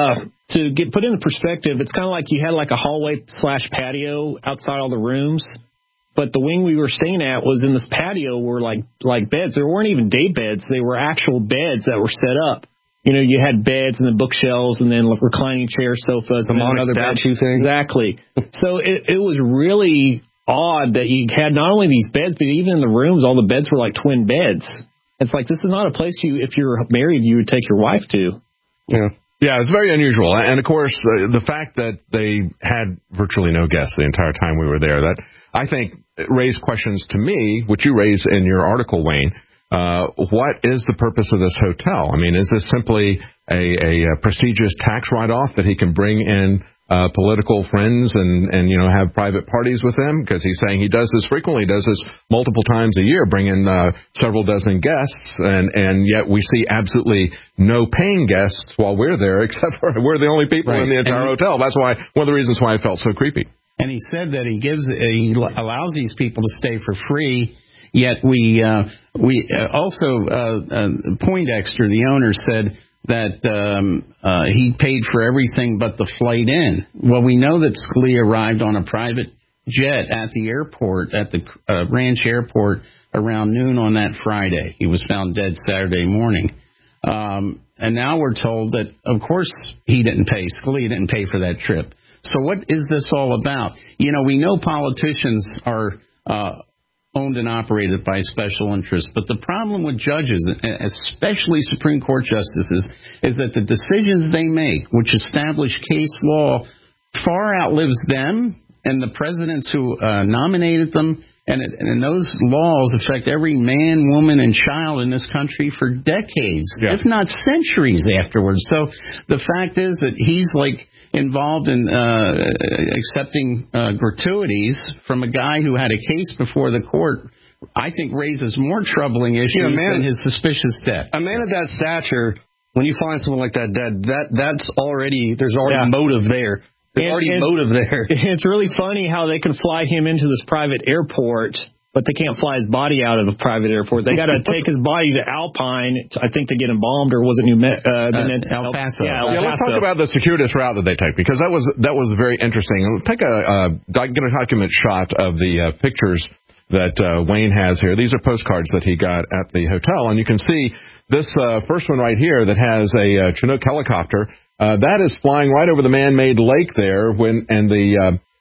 to get put into perspective, it's kind of like you had like a hallway / patio outside all the rooms, but the wing we were staying at was in this patio were like beds. There weren't even day beds; they were actual beds that were set up. You had beds and then bookshelves and then reclining chairs, sofas, and another statue thing. Exactly. So it was really odd that you had not only these beds, but even in the rooms, all the beds were like twin beds. It's like, this is not a place if you're married, you would take your wife to. Yeah, it's very unusual. And, of course, the fact that they had virtually no guests the entire time we were there, that I think raised questions to me, which you raised in your article, Wayne. What is the purpose of this hotel? I mean, is this simply a prestigious tax write-off that he can bring in political friends and have private parties with them? Because he's saying he does this frequently, does this multiple times a year, bring in several dozen guests, and yet we see absolutely no paying guests while we're there, except for we're the only people in the entire hotel. That's why one of the reasons why it felt so creepy. And he said that he allows these people to stay for free. Yet we also Poindexter, the owner, said that he paid for everything but the flight in. Well, we know that Scalia arrived on a private jet at the airport, at the ranch airport, around noon on that Friday. He was found dead Saturday morning. And now we're told that, of course, he didn't pay. Scalia didn't pay for that trip. So what is this all about? We know politicians are owned and operated by special interests. But the problem with judges, especially Supreme Court justices, is that the decisions they make, which establish case law, far outlives them and the presidents who nominated them. And those laws affect every man, woman, and child in this country for decades, if not centuries afterwards. So the fact is that he's involved in accepting gratuities from a guy who had a case before the court, I think raises more troubling issues than his suspicious death. A man of that stature, when you find someone like that dead, there's already motive there. There's already motive there. It's really funny how they can fly him into this private airport, but they can't fly his body out of a private airport. They got to take his body to Alpine, I think, to get embalmed, or was it El Paso? Yeah, let's talk about the circuitous route that they take, because that was very interesting. Take get a document shot of the pictures that Wayne has here. These are postcards that he got at the hotel, and you can see this first one right here that has a Chinook helicopter. That is flying right over the man-made lake there, and the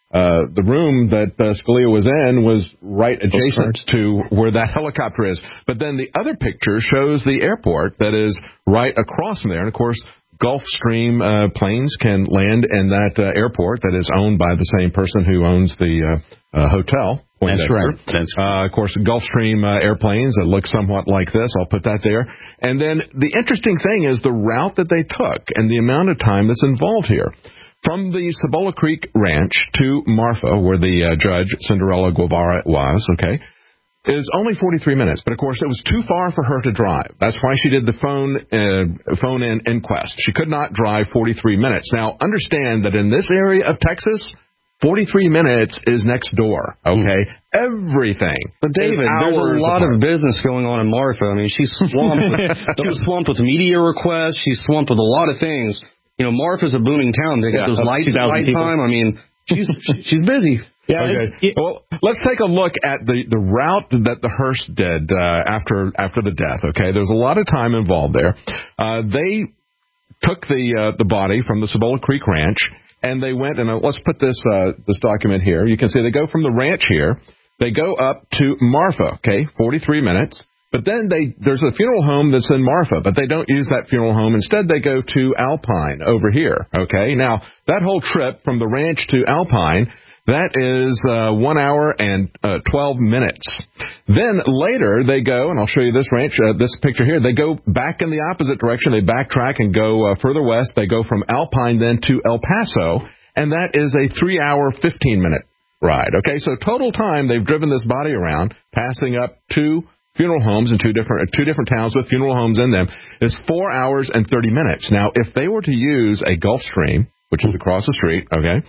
the room that Scalia was in was right adjacent to where that helicopter is. But then the other picture shows the airport that is right across from there. And, of course, Gulfstream planes can land in that airport that is owned by the same person who owns the hotel. That's right. Of course, Gulfstream airplanes that look somewhat like this. I'll put that there. And then the interesting thing is the route that they took and the amount of time that's involved here. From the Cibola Creek Ranch to Marfa, where the judge, Cinderella Guevara, was, is only 43 minutes. But, of course, it was too far for her to drive. That's why she did the phone-in inquest. She could not drive 43 minutes. Now, understand that in this area of Texas, 43 minutes is next door, Everything. But, David, there's a lot of business going on in Marfa. I mean, she's swamped. She was swamped with media requests. She's swamped with a lot of things. You know, Marfa's a booming town. They got those lights at night time. I mean, she's busy. Well, let's take a look at the route that the Hearst did after the death. There's a lot of time involved there. They took the body from the Cibola Creek Ranch, and they went, and let's put this document here. You can see they go from the ranch here. They go up to Marfa, 43 minutes. But then there's a funeral home that's in Marfa, but they don't use that funeral home. Instead, they go to Alpine over here, Now, that whole trip from the ranch to Alpine, that is 1 hour and 12 minutes. Then later, they go, and I'll show you this ranch, this picture here. They go back in the opposite direction. They backtrack and go further west. They go from Alpine then to El Paso, and that is a 3 hour, 15-minute ride, So total time, they've driven this body around, passing up two funeral homes in two different towns with funeral homes in them, is 4 hours and 30 minutes. Now, if they were to use a Gulfstream, which is across the street,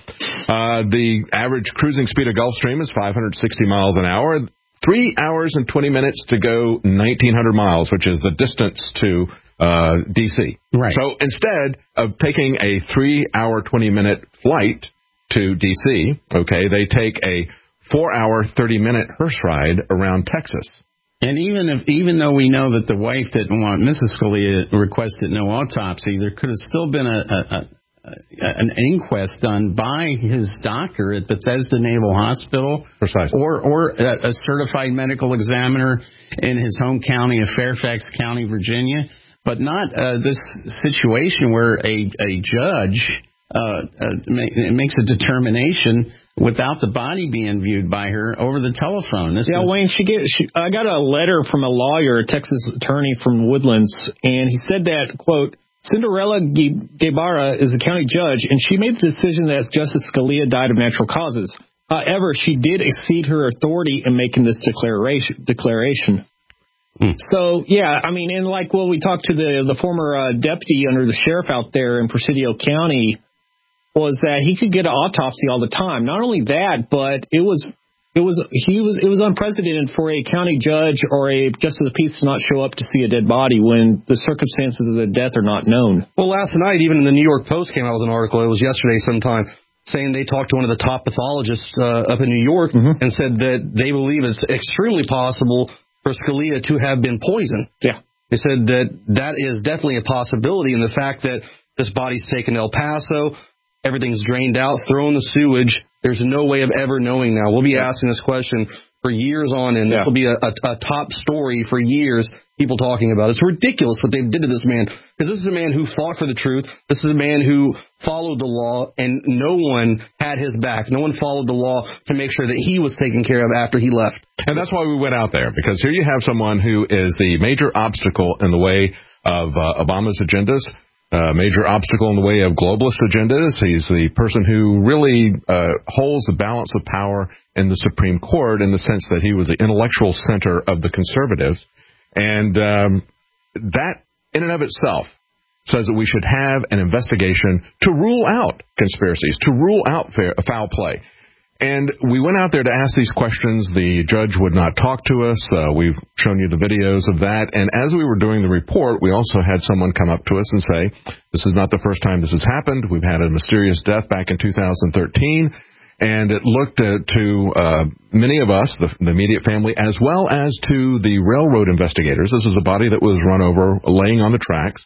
the average cruising speed of Gulfstream is 560 miles an hour, 3 hours and 20 minutes to go 1,900 miles, which is the distance to D.C. Right. So instead of taking a 3 hour, 20-minute flight to D.C., they take a 4 hour, 30-minute hearse ride around Texas. And even though we know that the wife didn't want, Mrs. Scalia requested no autopsy, there could have still been an inquest done by his doctor at Bethesda Naval Hospital, or a certified medical examiner in his home county of Fairfax County, Virginia, but not this situation where a judge makes a determination without the body being viewed by her over the telephone. Wayne, I got a letter from a lawyer, a Texas attorney from Woodlands, and he said that, quote, Cinderella Guevara is a county judge, and she made the decision that Justice Scalia died of natural causes. However, she did exceed her authority in making this declaration. So, and we talked to the former deputy under the sheriff out there in Presidio County, was that he could get an autopsy all the time. Not only that, but it was unprecedented for a county judge or a justice of the peace to not show up to see a dead body when the circumstances of the death are not known. Well, last night, even the New York Post came out with an article. It was yesterday sometime, saying they talked to one of the top pathologists up in New York and said that they believe it's extremely possible for Scalia to have been poisoned. Yeah. They said that is definitely a possibility, and the fact that this body's taken to El Paso, everything's drained out, thrown in the sewage. There's no way of ever knowing now. We'll be asking this question for years on, and this will be a top story for years, people talking about it. It's ridiculous what they did to this man, because this is a man who fought for the truth. This is a man who followed the law, and no one had his back. No one followed the law to make sure that he was taken care of after he left. And that's why we went out there, because here you have someone who is the major obstacle in the way of Obama's agendas. Major obstacle in the way of globalist agendas. He's the person who really holds the balance of power in the Supreme Court in the sense that he was the intellectual center of the conservatives. And that in and of itself says that we should have an investigation to rule out conspiracies, to rule out foul play. And we went out there to ask these questions. The judge would not talk to us. We've shown you the videos of that. And as we were doing the report, we also had someone come up to us and say, this is not the first time this has happened. We've had a mysterious death back in 2013. And it looked to many of us, the immediate family, as well as to the railroad investigators. This was a body that was run over, laying on the tracks.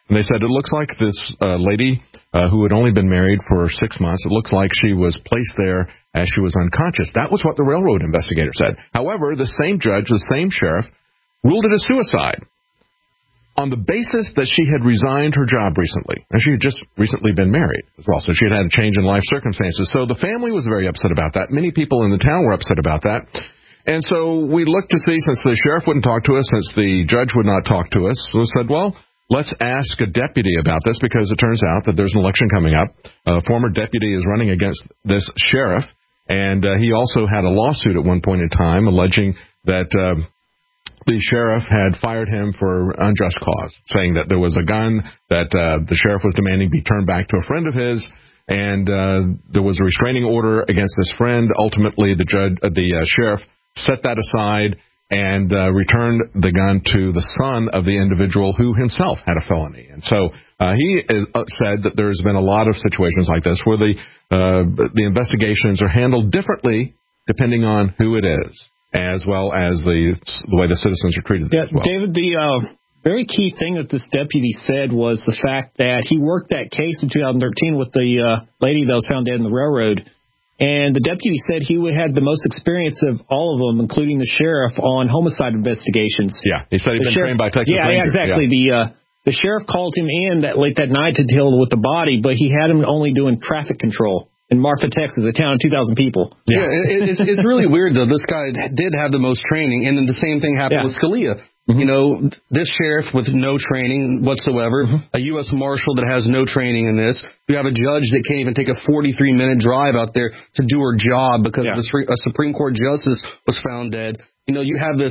And they said it looks like this lady who had only been married for 6 months, it looks like she was placed there as she was unconscious. That was what the railroad investigator said. However, the same judge, the same sheriff, ruled it a suicide on the basis that she had resigned her job recently. And she had just recently been married as well, so she had had a change in life circumstances. So the family was very upset about that. Many people in the town were upset about that. And so we looked to see, since the sheriff wouldn't talk to us, since the judge would not talk to us, we said, well, let's ask a deputy about this, because it turns out that there's an election coming up. A former deputy is running against this sheriff, and he also had a lawsuit at one point in time alleging that the sheriff had fired him for unjust cause, saying that there was a gun that the sheriff was demanding be turned back to a friend of his, and there was a restraining order against this friend. Ultimately, the sheriff set that aside and returned the gun to the son of the individual who himself had a felony. And so he said that there's been a lot of situations like this where the investigations are handled differently depending on who it is, as well as the way the citizens are treated. Yeah, as well. David, the very key thing that this deputy said was the fact that he worked that case in 2013 with the lady that was found dead in the railroad. And the deputy said he had the most experience of all of them, including the sheriff, on homicide investigations. Yeah, he said he'd been trained by Texas Rangers. Yeah, exactly. Yeah. The sheriff called him in late that night to deal with the body, but he had him only doing traffic control in Marfa, Texas, a town of 2,000 people. Yeah, it's really weird, though. This guy did have the most training, and then the same thing happened with Scalia. Mm-hmm. You know, this sheriff with no training whatsoever, a U.S. Marshal that has no training in this. You have a judge that can't even take a 43-minute drive out there to do her job because a Supreme Court justice was found dead. You know, you have this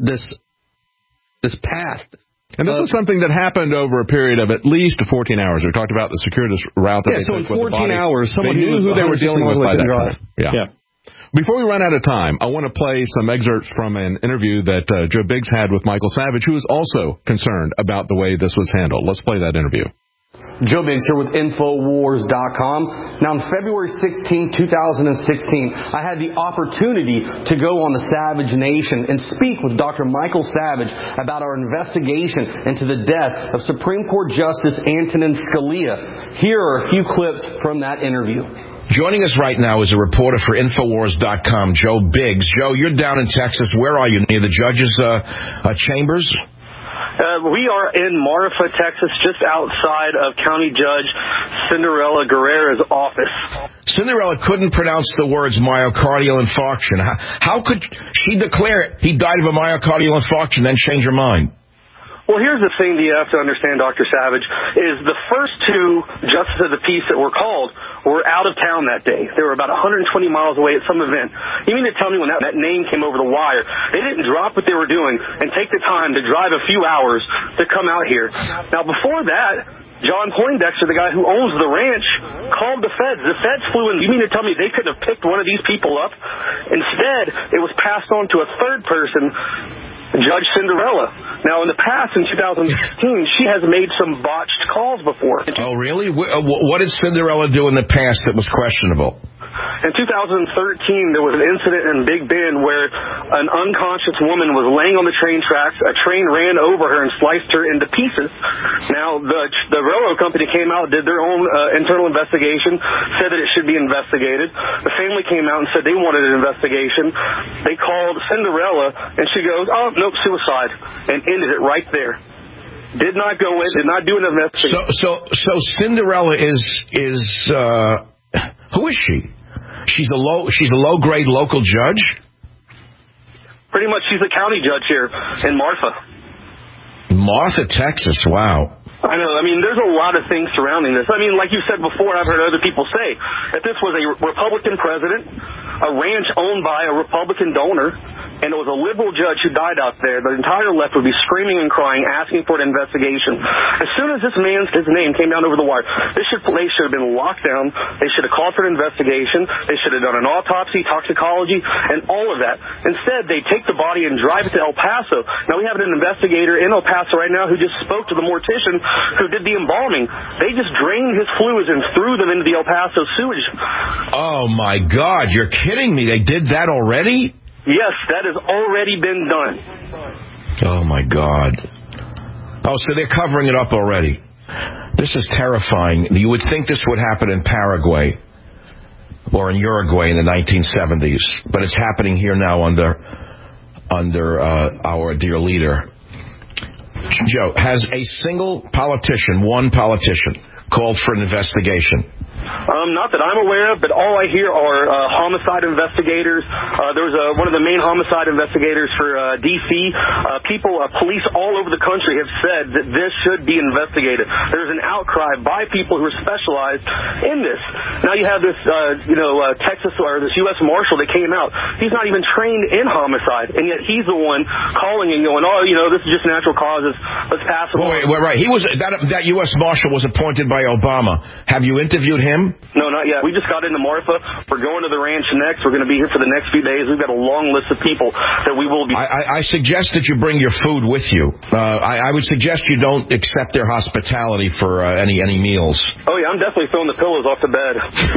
path. And this was something that happened over a period of at least 14 hours. We talked about the circuitous route that they so in took with 14 the body. hours, someone they knew who they were dealing with by that time. Yeah. Before we run out of time, I want to play some excerpts from an interview that Joe Biggs had with Michael Savage, who was also concerned about the way this was handled. Let's play that interview. Joe Biggs here with Infowars.com. Now, on February 16, 2016, I had the opportunity to go on the Savage Nation and speak with Dr. Michael Savage about our investigation into the death of Supreme Court Justice Antonin Scalia. Here are a few clips from that interview. Joining us right now is a reporter for Infowars.com, Joe Biggs. Joe, you're down in Texas. Where are you? Near the judges' chambers? We are in Marfa, Texas, just outside of County Judge Cinderella Guerrera's office. Cinderella couldn't pronounce the words myocardial infarction. How could she declare he died of a myocardial infarction, then change her mind? Well, here's the thing that you have to understand, Dr. Savage, is the first two justices of the peace that were called were out of town that day. They were about 120 miles away at some event. You mean to tell me when that name came over the wire, they didn't drop what they were doing and take the time to drive a few hours to come out here? Now, before that, John Poindexter, the guy who owns the ranch, called the feds. The feds flew in. You mean to tell me they could have picked one of these people up? Instead, it was passed on to a third person, Judge Cinderella. Now, in the past, in 2016, she has made some botched calls before. Oh, really? What did Cinderella do in the past that was questionable? In 2013, there was an incident in Big Bend where an unconscious woman was laying on the train tracks. A train ran over her and sliced her into pieces. Now, the railroad company came out, did their own internal investigation, said that it should be investigated. The family came out and said they wanted an investigation. They called Cinderella, and she goes, "Oh, nope, suicide," and ended it right there. Did not go in, did not do an investigation. So Cinderella is who is she? She's a low grade local judge? Pretty much, she's a county judge here in Marfa. Marfa, Texas. Wow. I know. I mean, there's a lot of things surrounding this. I mean, like you said before, I've heard other people say that this was a Republican president, a ranch owned by a Republican donor, and it was a liberal judge who died out there. The entire left would be screaming and crying, asking for an investigation. As soon as his name came down over the wire, this place should have been locked down. They should have called for an investigation. They should have done an autopsy, toxicology, and all of that. Instead, they take the body and drive it to El Paso. Now, we have an investigator in El Paso right now who just spoke to the mortician who did the embalming. They just drained his fluids and threw them into the El Paso sewage. Oh, my God. You're kidding me. They did that already? Yes, that has already been done. Oh, my God. Oh, so they're covering it up already. This is terrifying. You would think this would happen in Paraguay or in Uruguay in the 1970s, but it's happening here now under our dear leader. Joe, has a single politician, one politician, called for an investigation? Not that I'm aware of, but all I hear are homicide investigators. There was one of the main homicide investigators for D.C. Police all over the country have said that this should be investigated. There's an outcry by people who are specialized in this. Now you have this, Texas or this U.S. Marshal that came out. He's not even trained in homicide, and yet he's the one calling and going, this is just natural causes. Let's pass him. Wait, right. He was that U.S. Marshal was appointed by Obama. Have you interviewed him? No, not yet. We just got into Marfa. We're going to the ranch next. We're going to be here for the next few days. We've got a long list of people that we will be... I suggest that you bring your food with you. I would suggest you don't accept their hospitality for any meals. Oh, yeah, I'm definitely throwing the pillows off the bed.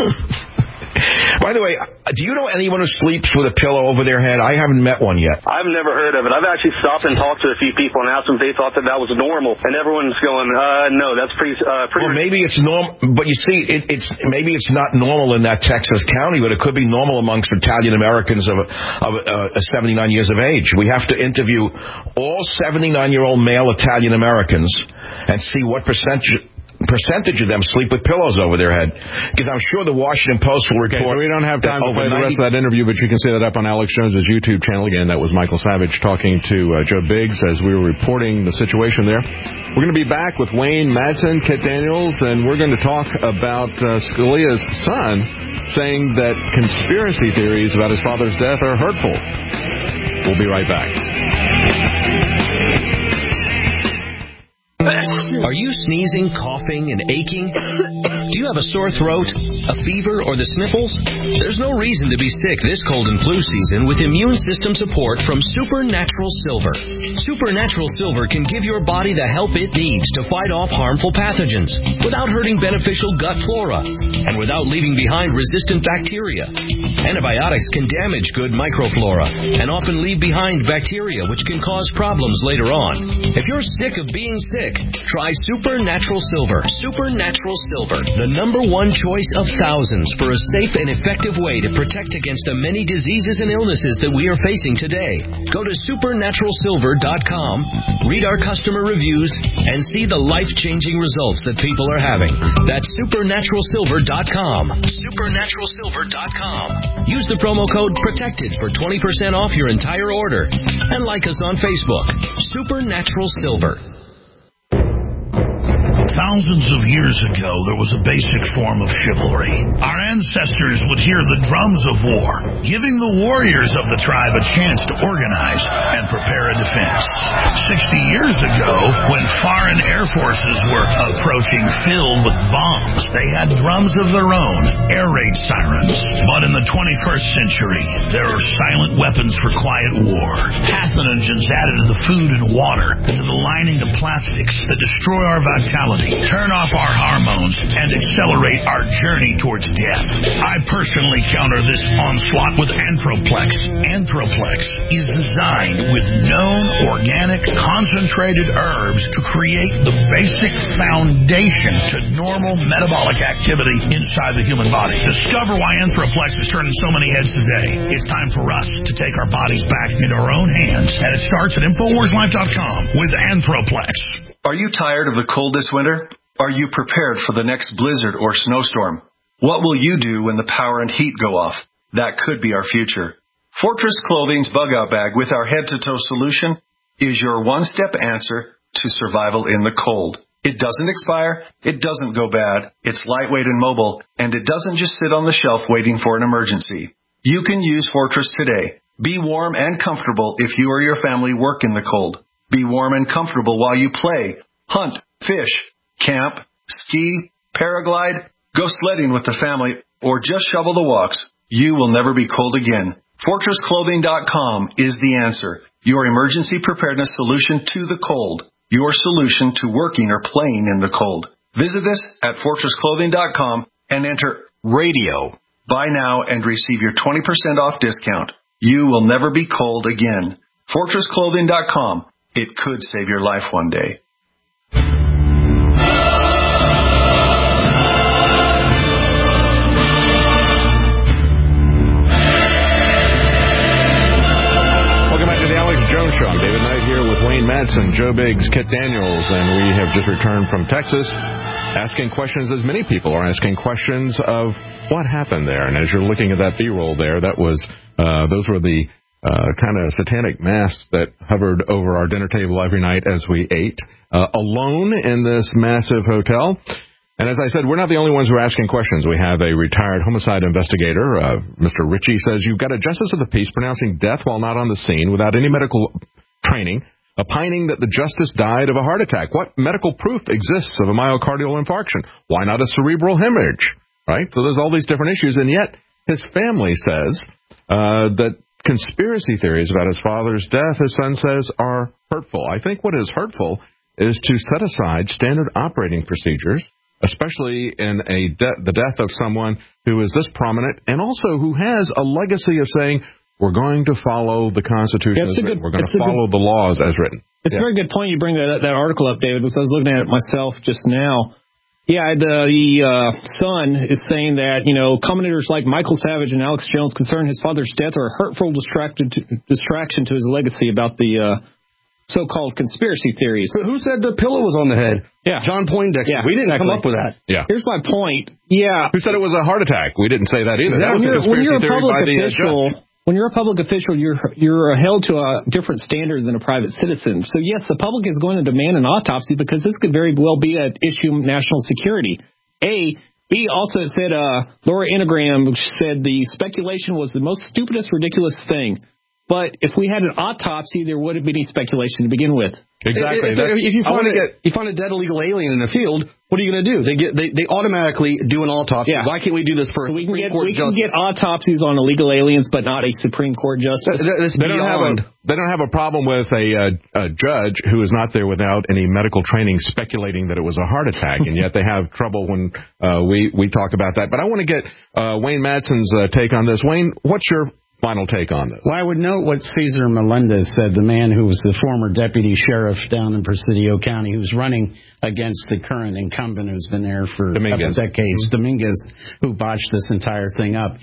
By the way, do you know anyone who sleeps with a pillow over their head? I haven't met one yet. I've never heard of it. I've actually stopped and talked to a few people and asked them if they thought that was normal, and everyone's going, no, that's pretty. Well, maybe it's normal, but you see, maybe it's not normal in that Texas county, but it could be normal amongst Italian Americans of 79 years of age. We have to interview all 79-year-old male Italian Americans and see what percentage of them sleep with pillows over their head, because I'm sure the Washington Post will report. We don't have time to play the rest of that interview, but you can see that up on Alex Jones's YouTube channel. Again, that was Michael Savage talking to Joe Biggs as we were reporting the situation there. We're going to be back with Wayne Madsen, Kit Daniels, and we're going to talk about Scalia's son saying that conspiracy theories about his father's death are hurtful. We'll be right back. Are you sneezing, coughing, and aching? Do you have a sore throat, a fever, or the sniffles? There's no reason to be sick this cold and flu season with immune system support from Supernatural Silver. Supernatural Silver can give your body the help it needs to fight off harmful pathogens without hurting beneficial gut flora and without leaving behind resistant bacteria. Antibiotics can damage good microflora and often leave behind bacteria which can cause problems later on. If you're sick of being sick, try Supernatural Silver. Supernatural Silver, the #1 choice of thousands for a safe and effective way to protect against the many diseases and illnesses that we are facing today. Go to supernaturalsilver.com, read our customer reviews, and see the life-changing results that people are having. That's supernaturalsilver.com. Supernaturalsilver.com. Use the promo code PROTECTED for 20% off your entire order. And like us on Facebook. Supernatural Silver. Thousands of years ago, there was a basic form of chivalry. Our ancestors would hear the drums of war, giving the warriors of the tribe a chance to organize and prepare a defense. 60 years ago, when foreign air forces were approaching filled with bombs, they had drums of their own, air raid sirens. But in the 21st century, there are silent weapons for quiet war. Pathogens added to the food and water, and to the lining of plastics that destroy our vitality, turn off our hormones, and accelerate our journey towards death. I personally counter this onslaught with Anthroplex. Anthroplex is designed with known organic concentrated herbs to create the basic foundation to normal metabolic activity inside the human body. Discover why Anthroplex is turning so many heads today. It's time for us to take our bodies back into our own hands, and it starts at InfoWarsLife.com with Anthroplex. Are you tired of the cold this winter? Are you prepared for the next blizzard or snowstorm? What will you do when the power and heat go off? That could be our future. Fortress Clothing's Bug-Out Bag with our head-to-toe solution is your one-step answer to survival in the cold. It doesn't expire, it doesn't go bad, it's lightweight and mobile, and it doesn't just sit on the shelf waiting for an emergency. You can use Fortress today. Be warm and comfortable if you or your family work in the cold. Be warm and comfortable while you play, hunt, fish, camp, ski, paraglide, go sledding with the family, or just shovel the walks. You will never be cold again. FortressClothing.com is the answer. Your emergency preparedness solution to the cold. Your solution to working or playing in the cold. Visit us at FortressClothing.com and enter RADIO. Buy now and receive your 20% off discount. You will never be cold again. FortressClothing.com. It could save your life one day. Show. I'm David Knight here with Wayne Madsen, Joe Biggs, Kit Daniels, and we have just returned from Texas asking questions, as many people are asking questions of what happened there. And as you're looking at that B-roll there, that was those were the kind of satanic masks that hovered over our dinner table every night as we ate alone in this massive hotel. And as I said, we're not the only ones who are asking questions. We have a retired homicide investigator, Mr. Ritchie, says you've got a justice of the peace pronouncing death while not on the scene without any medical training, opining that the justice died of a heart attack. What medical proof exists of a myocardial infarction? Why not a cerebral hemorrhage? Right? So there's all these different issues, and yet his family says that conspiracy theories about his father's death, his son says, are hurtful. I think what is hurtful is to set aside standard operating procedures, especially in the death of someone who is this prominent and also who has a legacy of saying, we're going to follow the Constitution as written. We're going to follow the laws as written. It's a very good point you bring that article up, David, because I was looking at it myself just now. Yeah, the Sun is saying that, commentators like Michael Savage and Alex Jones concern his father's death are a hurtful distraction to his legacy about the so-called conspiracy theories. So who said the pillow was on the head? Yeah. John Poindexter. Yeah, we didn't come up with that. Yeah. Here's my point. Yeah. Who said it was a heart attack? We didn't say that either. Exactly. That was a conspiracy theory by the judge. When you're a public official, you're held to a different standard than a private citizen. So, yes, the public is going to demand an autopsy because this could very well be an issue of national security. A. B. Also said, Laura Ingram said the speculation was the most stupidest, ridiculous thing. But if we had an autopsy, there wouldn't be any speculation to begin with. Exactly. If you find a dead illegal alien in a field, what are you going to do? They automatically do an autopsy. Yeah. Why can't we do this for a Supreme Court justice? We can get autopsies on illegal aliens, but not a Supreme Court justice. They don't have a problem with a judge who is not there without any medical training speculating that it was a heart attack, and yet they have trouble when we talk about that. But I want to get Wayne Madsen's take on this. Wayne, what's your final take on this? Well, I would note what Cesar Melendez said, the man who was the former deputy sheriff down in Presidio County, who's running against the current incumbent who's been there for decades, Dominguez, who botched this entire thing up.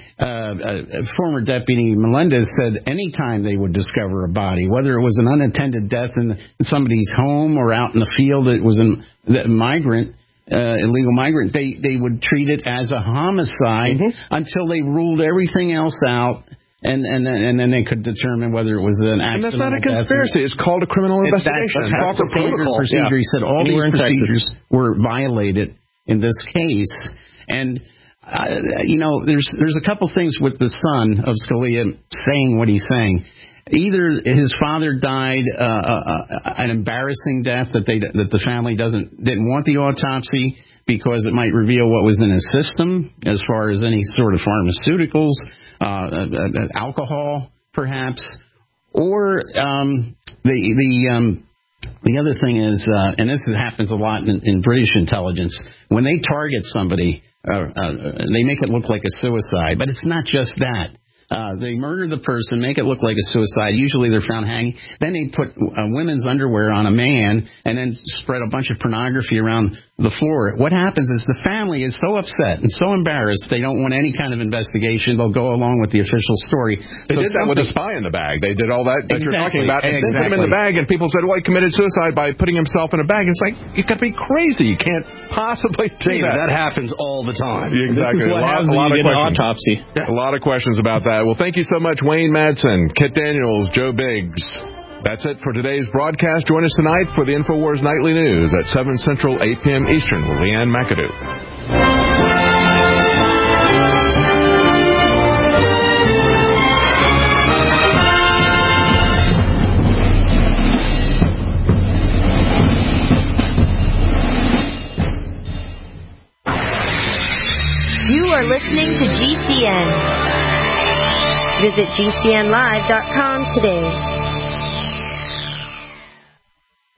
Former deputy Melendez said anytime they would discover a body, whether it was an unattended death in somebody's home or out in the field, it was a migrant, illegal migrant, they would treat it as a homicide until they ruled everything else out, and then they could determine whether it was an accident. And that's not a conspiracy. It's called a criminal investigation. That's the standard procedure. He said all these procedures were violated in this case. And, there's a couple things with the son of Scalia saying what he's saying. Either his father died an embarrassing death that the family didn't want the autopsy because it might reveal what was in his system as far as any sort of pharmaceuticals, alcohol, perhaps, or the other thing is, and this happens a lot in British intelligence, when they target somebody, they make it look like a suicide, but it's not just that. They murder the person, make it look like a suicide. Usually they're found hanging. Then they put women's underwear on a man and then spread a bunch of pornography around the floor. What happens is the family is so upset and so embarrassed they don't want any kind of investigation. They'll go along with the official story. They did that with a spy in the bag. They did all that you're talking about. And then put him in the bag, and people said, well, he committed suicide by putting himself in a bag. It's like, you've got to be crazy. You can't possibly do that. That happens all the time. Exactly. This is what happens when you get an autopsy. A lot of questions about that. Well, thank you so much, Wayne Madsen, Kit Daniels, Joe Biggs. That's it for today's broadcast. Join us tonight for the InfoWars Nightly News at 7 Central, 8 p.m. Eastern with Leanne McAdoo. You are listening to GCN. Visit GCNlive.com today.